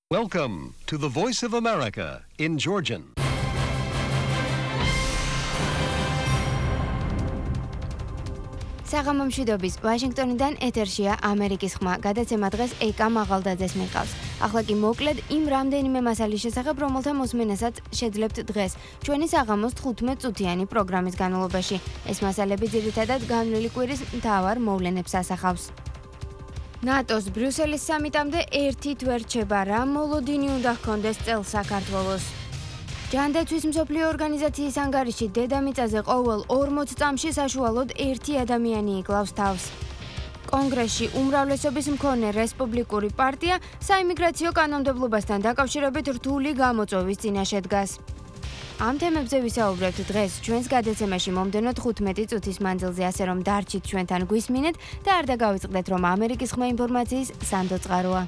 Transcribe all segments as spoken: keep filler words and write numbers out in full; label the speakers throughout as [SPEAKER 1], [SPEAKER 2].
[SPEAKER 1] Welcome to the Voice of America in Georgian.
[SPEAKER 2] საღამომშვიდობის ვაშინგტონიდან ეთერშია ამერიკის ხმა. გადაცემა დღეს ეკა მაღალდაძეს მიყავს. ახლა კი მოკლედ იმ რამდენიმე მასალის შესახებ, რომელთა მოსმენასაც შეძლებთ დღეს ჩვენი საღამოს თხუთმეტ წუთიანი პროგრამის განმავლობაში. ეს მასალები ძირითადად განვლილი კვირის მთავარ მოვლენებს ასახავს. ნატოს ბრიუსელის სამიტამდე ერთით ვერ რჩება, რა მოლოდინი უნდა ჰქონდეს წელს საქართველოს. ჯანდაცვის მსოფლიო ორგანიზაციის ანგარიში დედამიწაზე ყოველ ორმოც წამში საშუალოდ ერთი ადამიანი იკლავს თავს. კონგრესში უმრავლესობის მქონე რესპუბლიკური პარტია საიმიგრაციო კანონმდებლობასთან დაკავშირებით რთული გამოწვევის წინაშე დგას. ამ თემებზე ვისაუბრებთ დღეს ჩვენს გადაცემაში მომდევნო თხუთმეტი წუთის მანძილზე, ასე რომ დარჩით ჩვენთან გვისმინეთ და არ დაგავიწყდეთ, რომ ამერიკის ხმა ინფორმაციის სანდო წყაროა.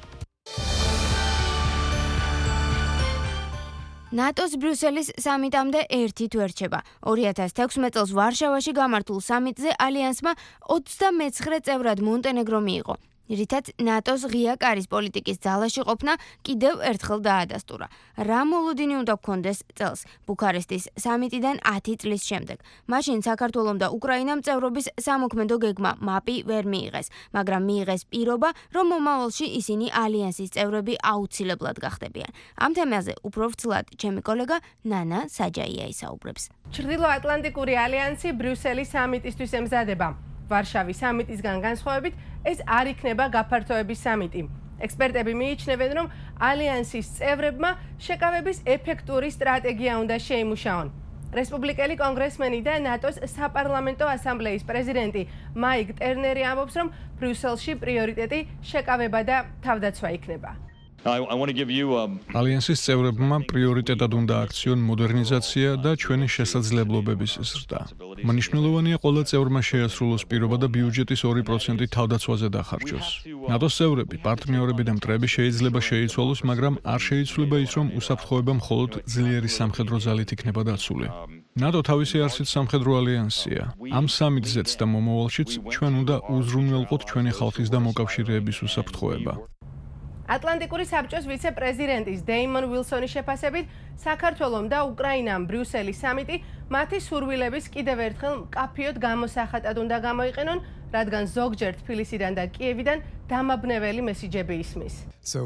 [SPEAKER 2] ნატოს ბრიუსელის სამიტამდე ერთით ვერ რჩება. ორი ათას თექვსმეტ წელს ვარშავაში გამართულ სამიტზე ალიანსმა ოცდამეცხრე წევრად მონტენეგრო მიიღო. რითაც ნატოს ღია კარის პოლიტიკის ძალაში ყოფნა კიდევ ერთხელ დაადასტურა. რა მოლოდინი უნდა გქონდეს წელს ბუქარესტის სამიტიდან ათი წლის შემდეგ. მაშინ საქართველომ და უკრაინამ წევრობის სამოქმედო გეგმა მაპი ვერ მიიღეს, მაგრამ მიიღეს პირობა, რომ მომავალში ისინი ალიანსის წევრები აუცილებლად გახდებიან. ამ თემაზე უფრო ვრცლად ჩემი კოლეგა ნანა საჯაია ისაუბრებს.
[SPEAKER 3] ჩრდილოატლანტიკური ალიანსი ბრიუსელის სამიტისთვის ემზადება. ვარშავის სამიტისგან განსხვავებით, ეს არ იქნება გაფართოების სამიტი. ექსპერტები მიიჩნევენ, რომ ალიანსის წევრებმა შეკავების ეფექტური სტრატეგია უნდა შეიმუშაონ. რესპუბლიკელი კონგრესმენი და ნატოს საპარლამენტო ასამბლეის პრეზიდენტი მაიკ ტერნერი ამბობს, რომ ბრიუსელში პრიორიტეტი შეკავება და თავდაცვა იქნება.
[SPEAKER 4] ალიანსის წევრებმა პრიორიტეტად უნდა აქციონ მოდერნიზაცია და ჩვენი შესაძლებლობების ზრდა. მნიშვნელოვანია ყველა წევრმა შეასრულოს პირობა და ბიუჯეტის ორი პროცენტი თავდაცვაზე დახარჯოს. ნატოს წევრები, პარტნიორები და მტრები შეიძლება შეიცვალოს, მაგრამ არ შეიცვლება ის, რომ უსაფრთხოება მხოლოდ ძლიერი სამხედრო ძალით იქნება დაცული. ნატო თავისი არსით სამხედრო ალიანსია. ამ სამიტზეც და მომავალშიც ჩვენ უნდა უზრუნველყოთ ჩვენი ხალხის და მოკავშირეების უსაფრთხოება.
[SPEAKER 3] ატლანტიკური საბჭოს ვიცე-პრეზიდენტის დეიმონ ვილსონის შეფასებით, საქართველომ და უკრაინამ ბრიუსელის სამიტი მათი სურვილების კიდევ ერთხელ მკაფიოდ გამოსახატად უნდა გამოიყენონ, რადგან ზოგჯერ თბილისიდან და კიევიდან დამაბნეველი მესიჯები ისმის.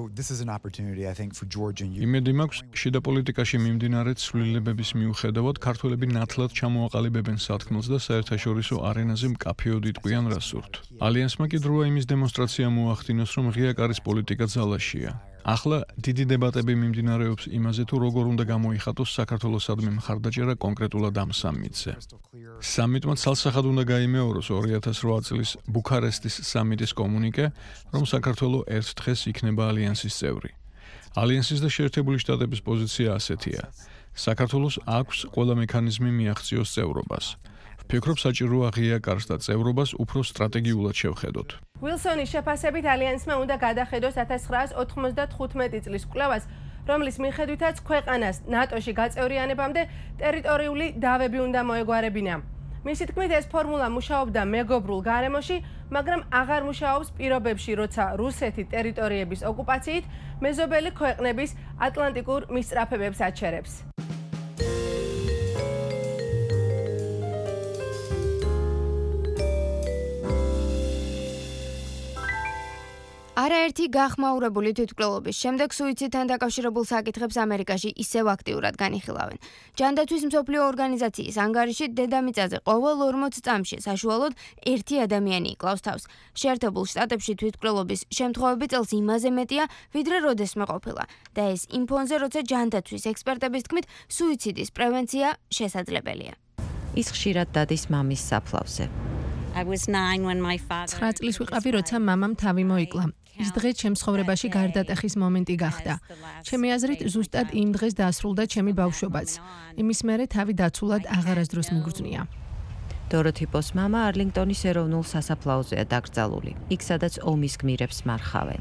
[SPEAKER 4] იმედი მაქვს, შიდა პოლიტიკაში მიმდინარე ცვლილებების მიუხედავად, ქართველები ნათლად ჩამოაყალიბებენ სათქმელს და საერთაშორისო არენაზე მკაფიოდ იტყვიან, რა სურთ. ალიანსმა კი დროა იმის დემონსტრაცია მოახდინოს, რომ ღია კარის პოლიტიკა ძალაშია. ახლა დიდი დებატები მიმდინარეობს იმაზე, თუ როგორ უნდა გამოიხატოს საქართველოსადმი მხარდაჭერა კონკრეტულად ამ სამიტზე. სამიტმა ცალსახად უნდა გაიმეოროს ორი ათას რვა წლის ბუქარესტის სამიტის კომუნიკე, რომ საქართველო ერთ დღეს იქნება ალიანსის წევრი. ალიანსის და შეერთებული შტატების პოზიცია ასეთია. საქართველოს აქვს ყველა მექანიზმი მიაღწიოს წევრობას. ვფიქრობ, საჭიროა ღია კარს და წევრობას უფრო სტრატეგიულად შევხედოთ.
[SPEAKER 3] ვილსონის შეფასებით ალიანსმა უნდა გადახედოს ათას ცხრაას ოთხმოცდათხუთმეტი წლის კვლევას, რომლის მიხედვითაც ქვეყანას ნატოში გაწევრიანებამდე ტერიტორიული დავები უნდა მოეგვარებინა. მისი თქმით, ეს ფორმულა მუშაობდა მეგობრულ გარემოში, მაგრამ აღარ მუშაობს პირობებში, როცა რუსეთი ტერიტორიების ოკუპაციით მეზობელი ქვეყნების ატლანტიკურ მისწრაფებებს აჩერებს.
[SPEAKER 2] არაერთი გახმაურებული თვითმკვლელობის შემდეგ სუიციდთან დაკავშირებულ საკითხებს ამერიკაში ისევ აქტიურად განიხილავენ. ჯანდაცვის მსოფლიო ორგანიზაციის ანგარიში დედამიწაზე ყოველ ორმოც წამში საშუალოდ ერთი ადამიანი იკლავს თავს. შეერთებულ შტატებში თვითმკვლელობის შემთხვევები წელს იმაზე მეტია, ვიდრე როდესმე ყოფილა. და ეს იმ ფონზე, როცა ჯანდაცვის ექსპერტების თქმით, სუიციდის პრევენცია შესაძლებელია.
[SPEAKER 5] ის ხშირად დადის მამის საფლავზე.
[SPEAKER 6] ცხრა წლის ვიყავი, როცა მამამ თავი მოიკლა. ის დღე ჩემს ცხოვრებაში გარდატეხის მომენტი გახდა. ჩემი აზრით, ზუსტად იმ დღეს დაასრულდა ჩემი ბავშვობაც. იმის მერე თავი დაცულად აღარასდროს მიგრძნია.
[SPEAKER 5] დოროთი ბოს მამა არლინგტონის ეროვნულ სასაფლაოზეა დაკრძალული. იქ სადაც ომის გმირებს მარხავენ.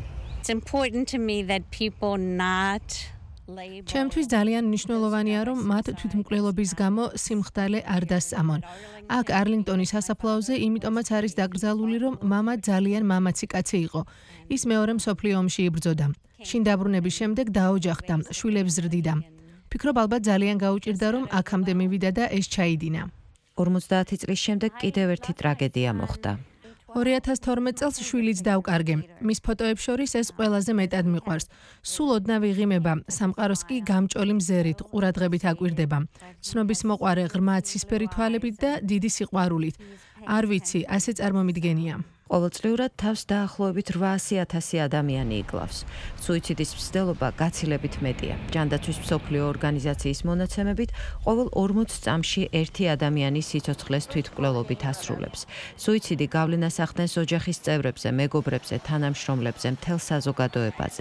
[SPEAKER 6] ჩემთვის ძალიან მნიშვნელოვანია, რომ მათ თვითმკვლელობის გამო სიმხდალე არ დასწამონ. აქ არლინგტონის სასაფლაოზე იმიტომაც არის დაკრძალული, რომ მამა ძალიან მამაცი კაცი იყო. ის მეორე მსოფლიო ომში იბრძოდა. შინ დაბრუნების შემდეგ დაოჯახდა, შვილებს ზრდიდა. ფიქრობ ალბათ ძალიან გაუჭირდა რომ აქამდე მივიდა და ეს ჩაიდინა.
[SPEAKER 5] ორმოცდაათი წლის შემდეგ კიდევ ერთი ტრაგედია მოხდა.
[SPEAKER 6] ორი ათას თორმეტ წელს შვილიც დავკარგე. მის ფოტოებს შორის ეს ყველაზე მეტად მიყვარს. სულ ოდნავ იღიმება, სამყაროს კი გამჭოლი მზერით, ყურადღებით აკვირდება. ცნობის მოყვარე ღრმა ცისფერი თვალებით და დიდი სიყვარულით. არ ვიცი, ასე წარმომიდგენია.
[SPEAKER 5] ყოველწლიურად თავს დაახლოებით რვაასი ათასი ადამიანი იკლავს. სუიციდის მცდელობა გაცილებით მეტია. ჯანდაცვის მსოფლიო ორგანიზაციის მონაცემებით, ყოველ ორმოც წამში ერთი ადამიანი სიცოცხლეს თვითმკვლელობით ასრულებს. სუიციდი გავლენას ახდენს ოჯახის წევრებზე, მეგობრებზე, თანამშრომლებზე, მთელ საზოგადოებაზე.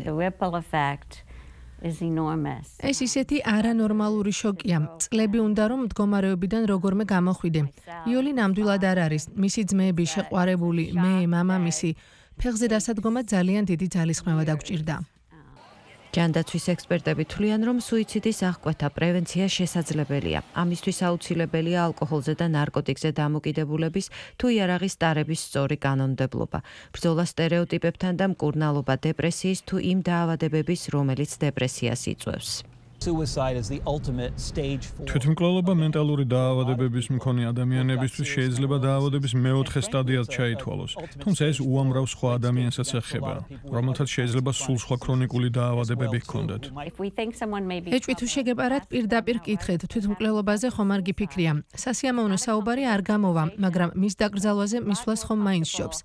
[SPEAKER 6] ეს ისეთი არანორმალური შოკია. წლები უნდა რომ მდგომარეობიდან როგორმე გამოხვიდე. იოლი ნამდვილად არ არის. მისი ძმები, შეყვარებული, მე, მამამისი. ფეხზე დასადგომა ძალიან დიდი ძალისხმევა დაგჭირდა.
[SPEAKER 5] ჯანდაცვის ექსპერტები თვლიან, რომ სუიციდის აღკვეთა პრევენცია შესაძლებელია. ამისთვის აუცილებელია ალკოჰოლზე და ნარკოტიკზე დამოკიდებულების თუ იარაღის ტარების სწორი კანონმდებლობა, ბრძოლა სტერეოტიპებთან და მკურნალობა დეპრესიის თუ იმ დაავადებების, რომელიც დეპრესიას იწვევს.
[SPEAKER 4] თვითმკვლელობა მენტალური დაავადებების მქონე ადამიანებისთვის შეიძლება დაავადების მეოთხე სტადიად ჩაითვალოს, თუმცა ეს უამრავ სხვა ადამიანსაც ეხება, რომელთაც შეიძლება სულ სხვა ქრონიკული დაავადებები ჰქონდეთ.
[SPEAKER 6] ეჭვი თუ შეგეპარათ პირდაპირ კითხეთ, თვითმკვლელობაზე ხომ არ გიფიქრია. სასიამოვნო საუბარი არ გამოვა, მაგრამ მის დაკრძალვაზე მისვლას ხომ მაინც სჯობს.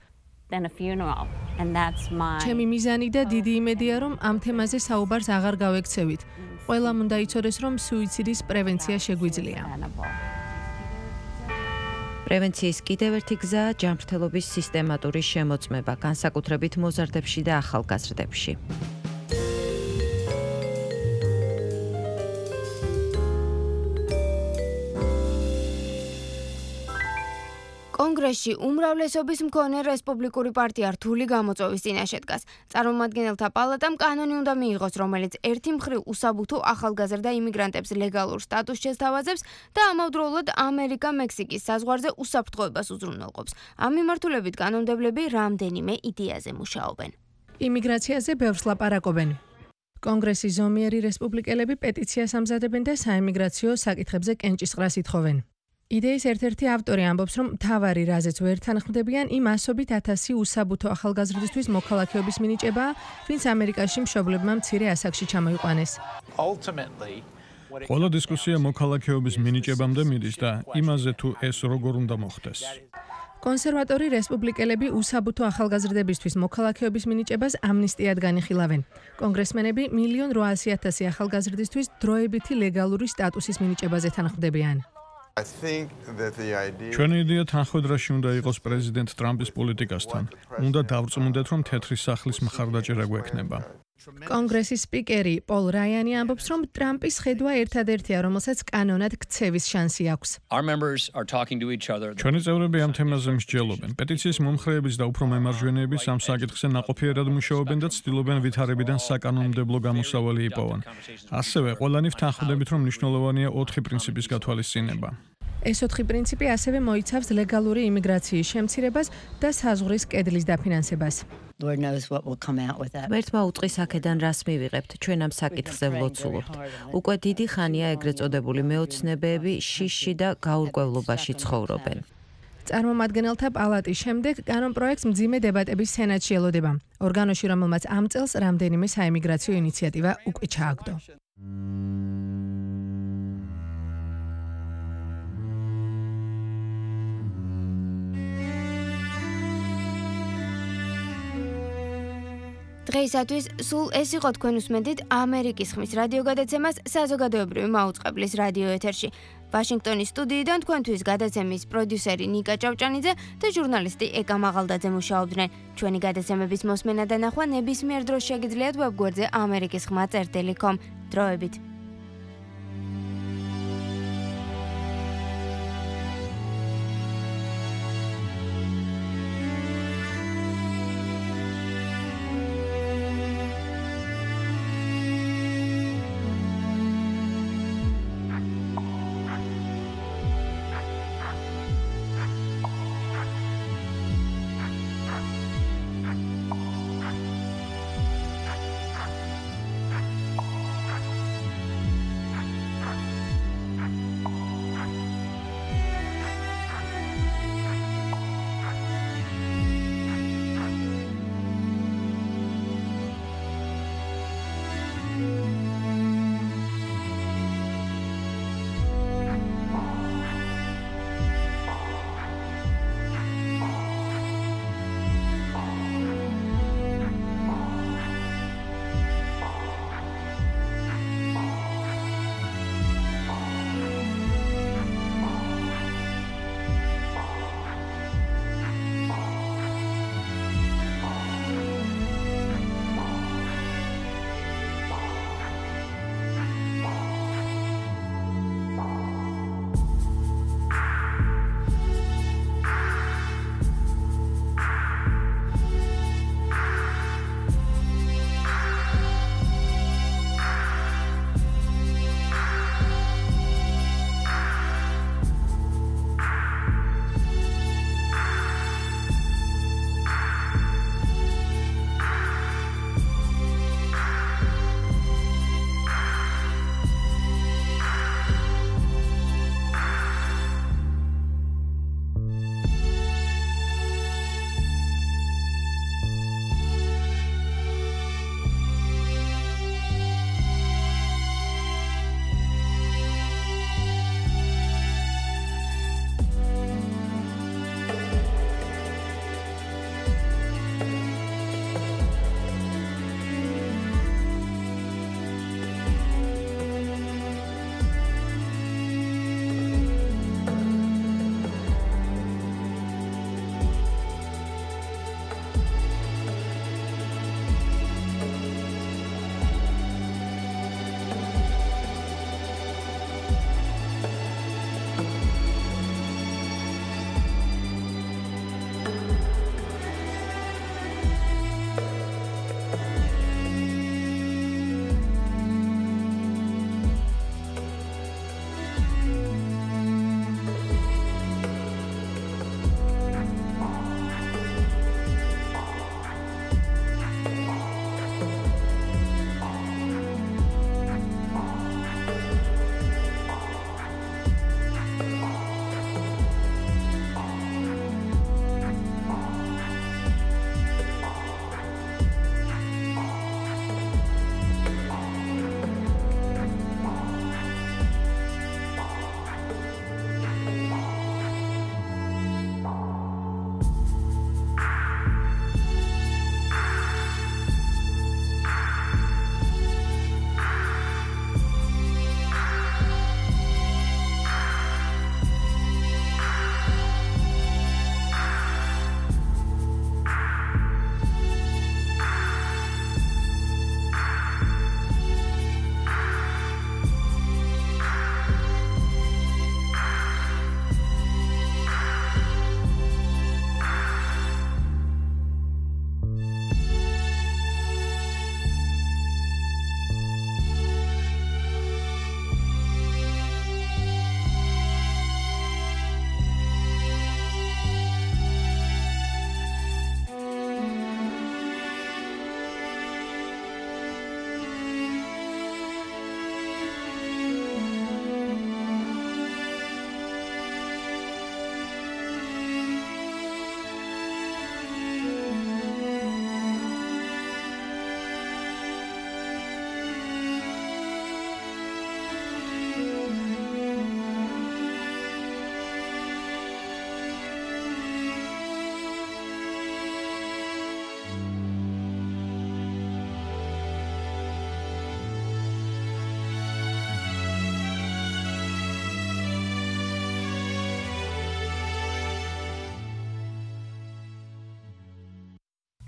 [SPEAKER 6] ჩემი მიზანი და დიდი იმედია, რომ ამ თემაზე საუბარს აღარ გავექცევით. ყველამ უნდა იცოდეს, რომ სუიციდის პრევენცია შეგვიძლია.
[SPEAKER 5] პრევენციის კიდევ ერთი გზაა ჯანმრთელობის სისტემატური შემოწმება, განსაკუთრებით მოზარდებში და ახალგაზრდებში.
[SPEAKER 2] კონგრესში უმრავლესობის მქონე რესპუბლიკური პარტია რთული გამოწვევის წინაშე დგას. წარმომადგენელთა პალატამ კანონი უნდა მიიღოს, რომელიც ერთი მხრივ უსაბუთო ახალგაზრდა იმიგრანტებს ლეგალურ სტატუსს შესთავაზებს და ამავდროულად ამერიკა-მექსიკის საზღვარზე უსაფრთხოებას უზრუნველყოფს. ამ მიმართულებით კანონმდებლები რამდენიმე იდეაზე მუშაობენ.
[SPEAKER 6] იმიგრაციაზე ბევრს ლაპარაკობენ. კონგრესის ზომიერი რესპუბლიკელები პეტიციას ამზადებენ და საიმიგრაციო საკითხებზე კენჭისყრას ითხოვენ. იდეის ერთ-ერთი ავტორი ამბობს, რომ მთავარი რაზეც ვერ თანხმდებიან იმ ასობით ათასი უსაბუთო ახალგაზრდისთვის მოქალაქეობის მინიჭებაა, ვინც ამერიკაში მშობლებმა მცირე ასაკში ჩამოიყვანეს.
[SPEAKER 4] ყველა დისკუსია მოქალაქეობის მინიჭებამდე მიდის და იმაზე თუ ეს როგორ უნდა მოხდეს.
[SPEAKER 6] კონსერვატორი რესპუბლიკელები უსაბუთო ახალგაზრდებისთვის მოქალაქეობის მინიჭებას ამნისტიად განიხილავენ. კონგრესმენები მილიონ რვაასი ათასი ახალგაზრდისთვის დროებითი ლეგალური სტატუსის მინიჭებაზე თანხმდებიან.
[SPEAKER 4] ჩვენი იდეა თანხმედრაში უნდა იყოს პრეზიდენტ ტრამპის პოლიტიკასთან. უნდა დავწმუნდეთ, რომ თეთრი სახლის მხარდაჭერა გვექნება.
[SPEAKER 6] კონგრესის სპიკერი პოლ რაიანი ამბობს, რომ ტრამპის ხედვა ერთადერთია, რომელსაც კანონად ქცევის შანსი აქვს.
[SPEAKER 4] ჩვენი წევრები ამ თემაზე მსჯელობენ. პეტიციის მომხრეებიც და უფრო მემარჯვენეებიც ამ საკითხზე ნაყოფიერად მუშაობენ და ცდილობენ ვითარებიდან საკანონმდებლო გამოსავალი იპოვონ. ასევე ყველანი ვთანხმდებით, რომ მნიშვნელოვანია ოთხი პრინციპის გათვალისწინება.
[SPEAKER 6] ეს ოთხი პრინციპი ასევე მოიცავს ლეგალური იმიგრაციის შემცირებას და საზღვრის კედლის დაფინანსებას.
[SPEAKER 5] ღმერთმა უწყის აქედან რას მივიღებთ, ჩვენ ამ საკითხზე ვლოცულობთ. უკვე დიდი ხანია ეგრეთ წოდებული მეოცნებეები შიშში და გაურკვევლობაში ცხოვრობენ.
[SPEAKER 6] წარმომადგენელთა პალატის შემდეგ კანონპროექტს მძიმე დებატების სენატში ელოდება. ორგანოში, რომელმაც ამ წელს რამდენიმე საიმიგრაციო ინიციატივა უკვე ჩააგდო.
[SPEAKER 2] დღეისათვის სულ ეს იყო თქვენ უსმენთ ამერიკის ხმის რადიო გადაცემას საზოგადოებრივი მაუწყებლის რადიო ეთერში. ვაშინგტონის სტუდიიდან თქვენთვის გადაცემის პროდიუსერი ნიკა ჭავჭანიძე და ჟურნალისტი ეკა მაღალდაძე მუშაობდნენ. ჩვენი გადაცემების მოსმენა და ნახვა ნებისმიერ დროს შეგიძლიათ ვებგვერდზე ამერიკის ხმა წერტილი კომ. დროებით.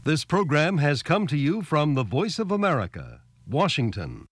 [SPEAKER 1] This program has come to you from the Voice of America, Washington.